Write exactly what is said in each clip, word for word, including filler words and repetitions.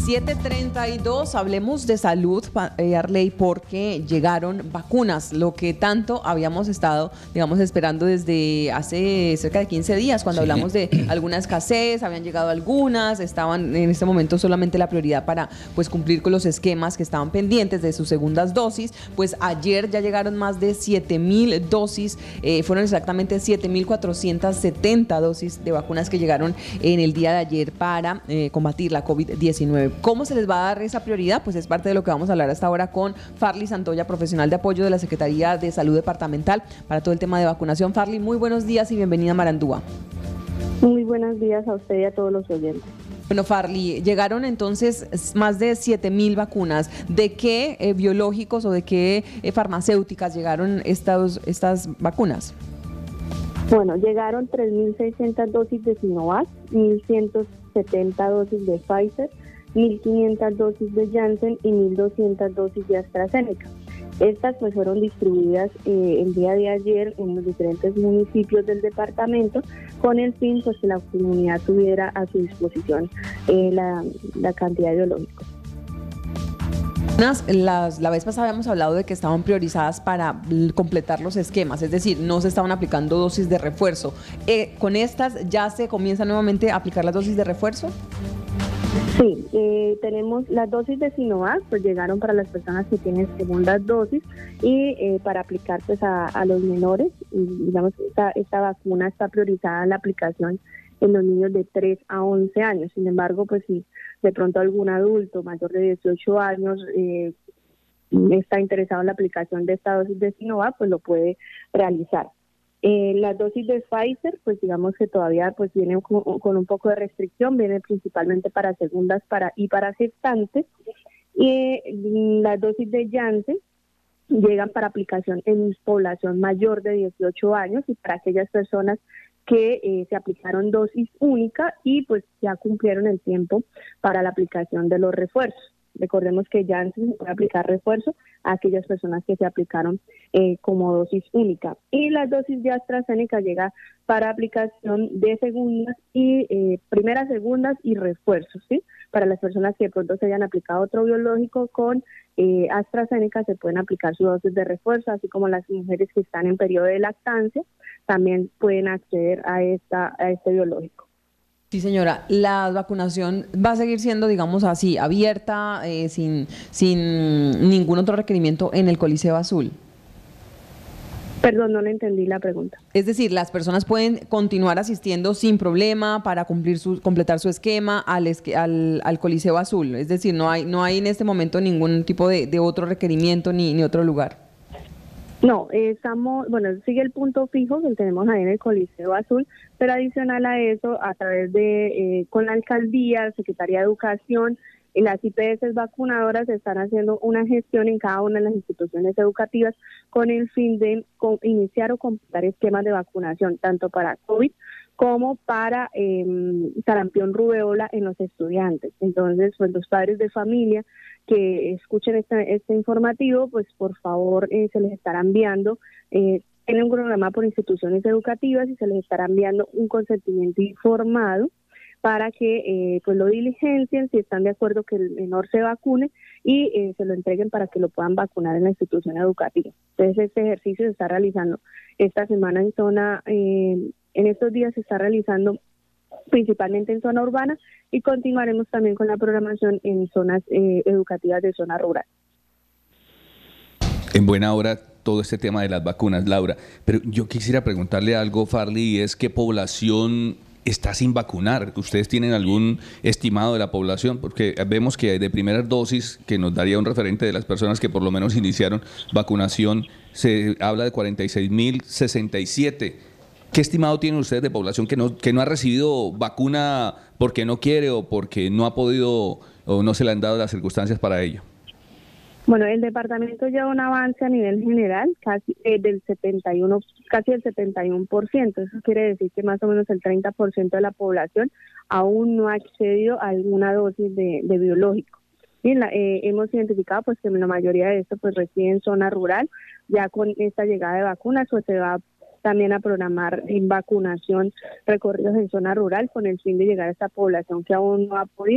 siete treinta y dos, hablemos de salud, eh, Arley, porque llegaron vacunas, lo que tanto habíamos estado, digamos, esperando desde hace cerca de quince días, cuando sí. hablamos de alguna escasez, habían llegado algunas, estaban en este momento solamente la prioridad para pues cumplir con los esquemas que estaban pendientes de sus segundas dosis. Pues ayer ya llegaron más de siete mil dosis, eh, fueron exactamente siete mil cuatrocientas setenta dosis de vacunas que llegaron en el día de ayer para eh, combatir la COVID diecinueve. ¿Cómo se les va a dar esa prioridad? Pues es parte de lo que vamos a hablar hasta ahora con Farley Santoya, profesional de apoyo de la Secretaría de Salud Departamental para todo el tema de vacunación. Farley, muy buenos días y bienvenida a Marandúa. Muy buenos días a usted y a todos los oyentes. Bueno, Farley, llegaron entonces más de siete mil vacunas. ¿De qué eh, biológicos o de qué eh, farmacéuticas llegaron estas, estas vacunas? Bueno, llegaron tres mil seiscientas dosis de Sinovac, mil ciento setenta dosis de Pfizer, mil quinientas dosis de Janssen y mil doscientas dosis de AstraZeneca. Estas pues fueron distribuidas eh, el día de ayer en los diferentes municipios del departamento con el fin pues que la comunidad tuviera a su disposición eh, la, la cantidad de biológicos. Las, la vez pasada habíamos hablado de que estaban priorizadas para completar los esquemas, es decir, no se estaban aplicando dosis de refuerzo. Eh, ¿Con estas ya se comienza nuevamente a aplicar las dosis de refuerzo? Sí, eh, tenemos las dosis de Sinovac, pues llegaron para las personas que tienen segundas dosis y eh, para aplicar pues a, a los menores, y, digamos esta, esta vacuna está priorizada en la aplicación en los niños de tres a once años. Sin embargo, pues si de pronto algún adulto mayor de dieciocho años eh, está interesado en la aplicación de esta dosis de Sinovac, pues lo puede realizar. Eh, las dosis de Pfizer, pues digamos que todavía pues vienen con, con un poco de restricción, vienen principalmente para segundas para y para gestantes. Y eh, las dosis de Janssen llegan para aplicación en población mayor de dieciocho años y para aquellas personas que eh, se aplicaron dosis única y pues ya cumplieron el tiempo para la aplicación de los refuerzos. Recordemos que Janssen se puede aplicar refuerzo a aquellas personas que se aplicaron eh, como dosis única. Y las dosis de AstraZeneca llega para aplicación de segundas y eh, primeras, segundas y refuerzos, ¿sí? Para las personas que de pronto se hayan aplicado otro biológico con eh, AstraZeneca se pueden aplicar su dosis de refuerzo, así como las mujeres que están en periodo de lactancia también pueden acceder a esta a este biológico. Sí, señora, la vacunación va a seguir siendo, digamos así, abierta, eh, sin, sin ningún otro requerimiento en el Coliseo Azul. Perdón, no le entendí la pregunta. Es decir, las personas pueden continuar asistiendo sin problema para cumplir su, completar su esquema al, esque, al, al Coliseo Azul. Es decir, no hay, no hay en este momento ningún tipo de, de otro requerimiento ni, ni otro lugar. No, eh, estamos, bueno, sigue el punto fijo que tenemos ahí en el Coliseo Azul, pero adicional a eso, a través de, eh, con la alcaldía, Secretaría de Educación y las I P S vacunadoras están haciendo una gestión en cada una de las instituciones educativas con el fin de con, iniciar o completar esquemas de vacunación, tanto para COVID como para eh, sarampión, rubéola en los estudiantes. Entonces, pues los padres de familia que escuchen este, este informativo, pues por favor eh, se les estará enviando, eh, tienen un programa por instituciones educativas y se les estará enviando un consentimiento informado para que eh, pues lo diligencien si están de acuerdo que el menor se vacune y eh, se lo entreguen para que lo puedan vacunar en la institución educativa. Entonces este ejercicio se está realizando esta semana en zona, eh, en estos días se está realizando principalmente en zona urbana y continuaremos también con la programación en zonas eh, educativas de zona rural. En buena hora todo este tema de las vacunas, Laura, pero yo quisiera preguntarle algo, Farley, y es ¿qué población está sin vacunar? ¿Ustedes tienen algún estimado de la población? Porque vemos que de primeras dosis, que nos daría un referente de las personas que por lo menos iniciaron vacunación, se habla de cuarenta y seis mil sesenta y siete. ¿Qué estimado tienen ustedes de población que no, que no ha recibido vacuna porque no quiere o porque no ha podido o no se le han dado las circunstancias para ello? Bueno, el departamento lleva un avance a nivel general casi eh, del setenta y uno, casi el setenta y uno por ciento. Eso quiere decir que más o menos el treinta por ciento de la población aún no ha accedido a alguna dosis de, de biológico. Y la, eh, hemos identificado pues que la mayoría de esto pues reside en zona rural. Ya con esta llegada de vacunas pues se va también a programar en vacunación recorridos en zona rural con el fin de llegar a esta población que aún no ha podido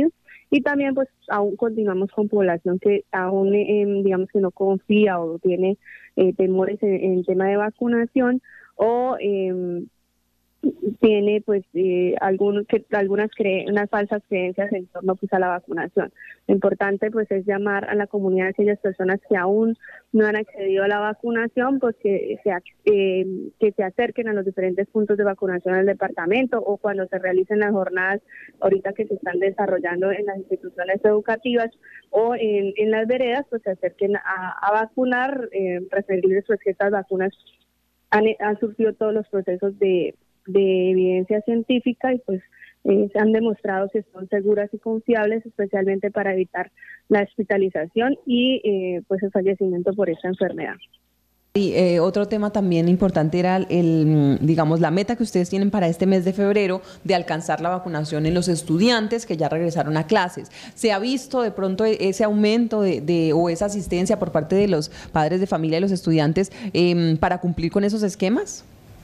y también pues aún continuamos con población que aún eh, digamos que no confía o tiene eh, temores en, en tema de vacunación o eh, tiene pues eh, algún, que, algunas cre unas falsas creencias en torno pues a la vacunación. Lo importante pues es llamar a la comunidad de aquellas personas que aún no han accedido a la vacunación, pues que se, eh, que se acerquen a los diferentes puntos de vacunación del departamento, o cuando se realicen las jornadas ahorita que se están desarrollando en las instituciones educativas o en, en las veredas, pues se acerquen a, a vacunar, eh, referirles pues que estas vacunas han, han surgido todos los procesos de de evidencia científica y pues eh, se han demostrado que son seguras y confiables, especialmente para evitar la hospitalización y eh, pues el fallecimiento por esta enfermedad. Y eh, otro tema también importante era el, digamos, la meta que ustedes tienen para este mes de febrero de alcanzar la vacunación en los estudiantes que ya regresaron a clases. ¿Se ha visto de pronto ese aumento de, de o esa asistencia por parte de los padres de familia y los estudiantes eh, para cumplir con esos esquemas?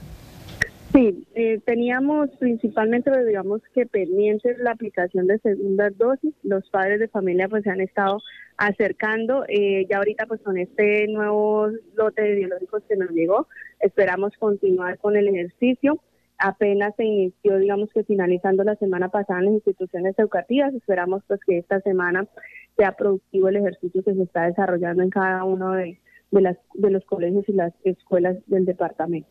Sí, eh, teníamos principalmente, digamos que pendientes la aplicación de segundas dosis. Los padres de familia pues se han estado acercando, eh, ya ahorita pues con este nuevo lote de biológicos que nos llegó, esperamos continuar con el ejercicio. Apenas se inició, digamos que finalizando la semana pasada en las instituciones educativas, esperamos pues que esta semana sea productivo el ejercicio que se está desarrollando en cada uno de, de, las, de los colegios y las escuelas del departamento.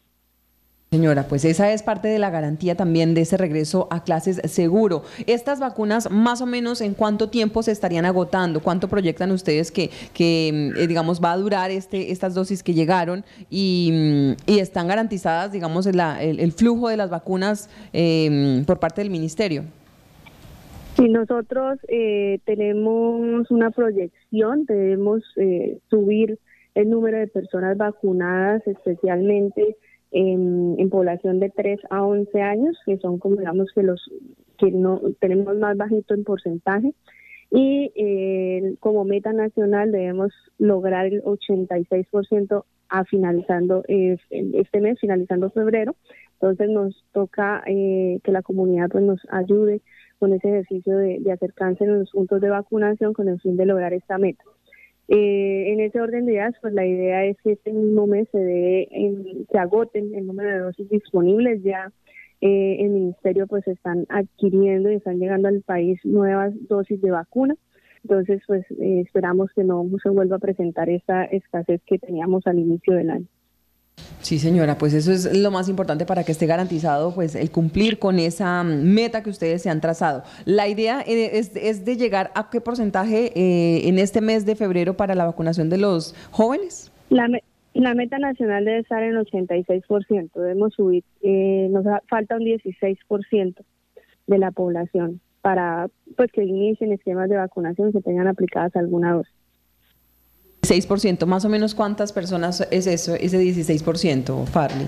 Señora, pues esa es parte de la garantía también de ese regreso a clases seguro. Estas vacunas, más o menos, ¿en cuánto tiempo se estarían agotando? ¿Cuánto proyectan ustedes que, que eh, digamos, va a durar este, estas dosis que llegaron y, y están garantizadas, digamos, la, el, el flujo de las vacunas eh, por parte del ministerio? Sí, nosotros eh, tenemos una proyección, debemos eh, subir el número de personas vacunadas, especialmente En, en población de tres a once años, que son como digamos que los que no tenemos más bajito en porcentaje, y eh, como meta nacional debemos lograr el ochenta y seis por ciento a finalizando eh, este mes, finalizando febrero. Entonces nos toca eh, que la comunidad pues nos ayude con ese ejercicio de, de acercarse en los puntos de vacunación con el fin de lograr esta meta. Eh, en ese orden de ideas, pues la idea es que este mismo mes se dé, en, se agoten el número de dosis disponibles. Ya eh, el ministerio pues están adquiriendo y están llegando al país nuevas dosis de vacuna. Entonces, pues eh, esperamos que no se vuelva a presentar esta escasez que teníamos al inicio del año. Sí, señora, pues eso es lo más importante para que esté garantizado pues el cumplir con esa meta que ustedes se han trazado. La idea es, es de llegar a qué porcentaje eh, en este mes de febrero para la vacunación de los jóvenes. La, me la meta nacional debe estar en ochenta y seis por ciento, debemos subir, eh, nos falta un dieciséis por ciento de la población para pues que inicien esquemas de vacunación y que tengan aplicadas alguna dosis. seis por ciento, más o menos, ¿cuántas personas es eso, ese dieciséis por ciento, Farley?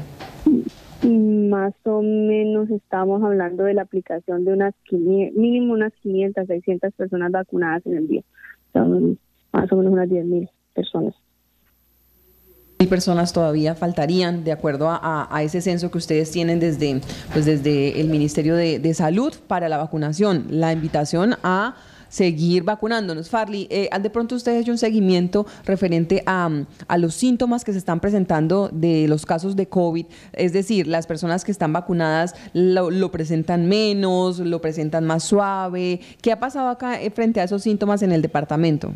Más o menos estamos hablando de la aplicación de unas quinientas, mínimo unas quinientas, seiscientas personas vacunadas en el día. Son más o menos unas diez mil personas. Mil personas todavía faltarían, de acuerdo a, a, a ese censo que ustedes tienen desde, pues desde el Ministerio de, de Salud para la vacunación. La invitación a seguir vacunándonos. Farley, eh, de pronto ustedes hecho un seguimiento referente a, a los síntomas que se están presentando de los casos de COVID, es decir, las personas que están vacunadas lo, lo presentan menos, lo presentan más suave. ¿Qué ha pasado acá eh, frente a esos síntomas en el departamento?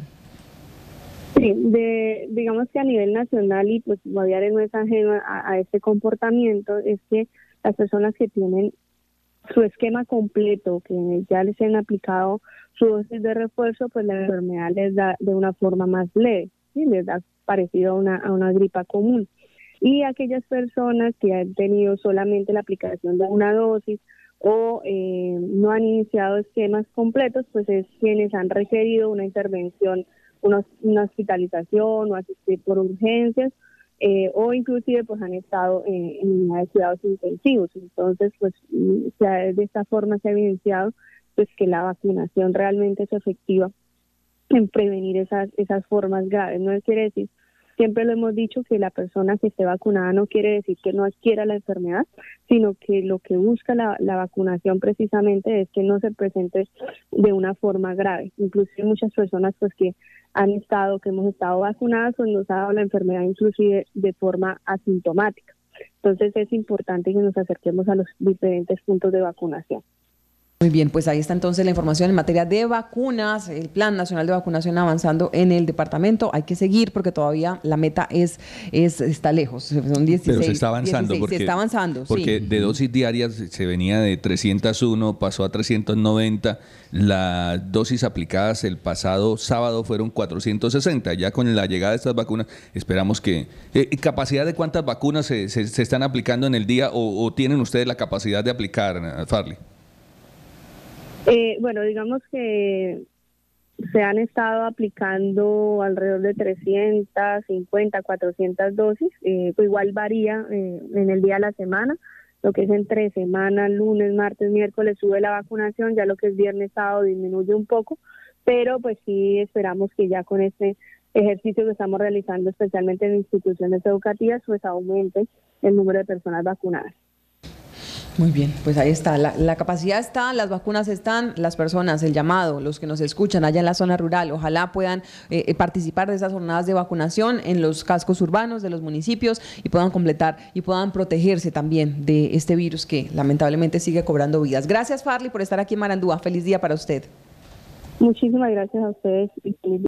Sí, de, digamos que a nivel nacional, y pues Guaviare no es ajeno a, a este comportamiento, es que las personas que tienen su esquema completo, que ya les han aplicado su dosis de refuerzo, pues la enfermedad les da de una forma más leve, ¿sí? Les da parecido a una, a una gripa común. Y aquellas personas que han tenido solamente la aplicación de una dosis o eh, no han iniciado esquemas completos, pues es quienes han requerido una intervención, una, una hospitalización o asistir por urgencias, Eh, o inclusive pues han estado eh, en unidades de cuidados intensivos. Entonces pues ya de esta forma se ha evidenciado pues que la vacunación realmente es efectiva en prevenir esas esas formas graves. No quiere decir Siempre lo hemos dicho que la persona que esté vacunada no quiere decir que no adquiera la enfermedad, sino que lo que busca la, la vacunación precisamente es que no se presente de una forma grave. Inclusive muchas personas pues que han estado, que hemos estado vacunadas, pues nos ha dado la enfermedad inclusive de forma asintomática. Entonces es importante que nos acerquemos a los diferentes puntos de vacunación. Muy bien, pues ahí está entonces la información en materia de vacunas, el Plan Nacional de Vacunación avanzando en el departamento. Hay que seguir porque todavía la meta es, es está lejos, son dieciséis. Pero se está avanzando. dieciséis, porque, se está avanzando, Porque sí. de dosis diarias se venía de trescientos uno, pasó a trescientos noventa. Las dosis aplicadas el pasado sábado fueron cuatrocientos sesenta. Ya con la llegada de estas vacunas, esperamos que... Eh, ¿Capacidad de cuántas vacunas se, se, se están aplicando en el día o, o tienen ustedes la capacidad de aplicar, Farley? Eh, bueno, digamos que se han estado aplicando alrededor de trescientas cincuenta, cuatrocientas dosis, eh, pues igual varía eh, en el día de la semana, lo que es entre semana, lunes, martes, miércoles sube la vacunación, ya lo que es viernes, sábado disminuye un poco, pero pues sí esperamos que ya con este ejercicio que estamos realizando, especialmente en instituciones educativas, pues aumente el número de personas vacunadas. Muy bien, pues ahí está, la, la capacidad está, las vacunas están, las personas, el llamado, los que nos escuchan allá en la zona rural, ojalá puedan eh, participar de esas jornadas de vacunación en los cascos urbanos de los municipios y puedan completar y puedan protegerse también de este virus que lamentablemente sigue cobrando vidas. Gracias, Farley, por estar aquí en Marandúa. Feliz día para usted. Muchísimas gracias a ustedes y feliz día.